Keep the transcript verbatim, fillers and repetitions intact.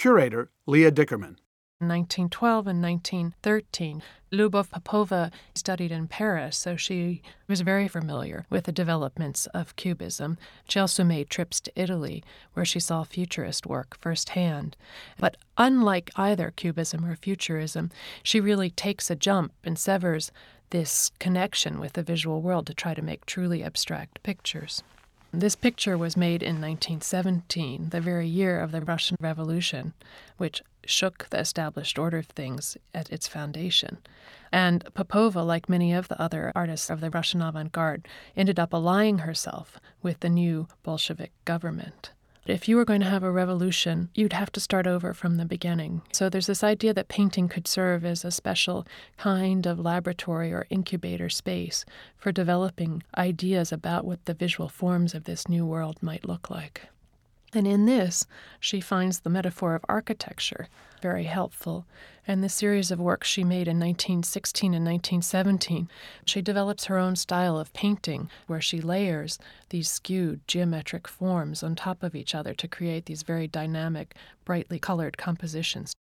Curator Leah Dickerman. In nineteen twelve and nineteen thirteen, Lyubov Popova studied in Paris, so she was very familiar with the developments of Cubism. She also made trips to Italy, where she saw futurist work firsthand. But unlike either Cubism or Futurism, she really takes a jump and severs this connection with the visual world to try to make truly abstract pictures. This picture was made in nineteen seventeen, the very year of the Russian Revolution, which shook the established order of things at its foundation. And Popova, like many of the other artists of the Russian avant-garde, ended up allying herself with the new Bolshevik government. If you were going to have a revolution, you'd have to start over from the beginning. So there's this idea that painting could serve as a special kind of laboratory or incubator space for developing ideas about what the visual forms of this new world might look like. And in this, she finds the metaphor of architecture very helpful. And the series of works she made in nineteen sixteen and nineteen seventeen, she develops her own style of painting where she layers these skewed geometric forms on top of each other to create these very dynamic, brightly colored compositions.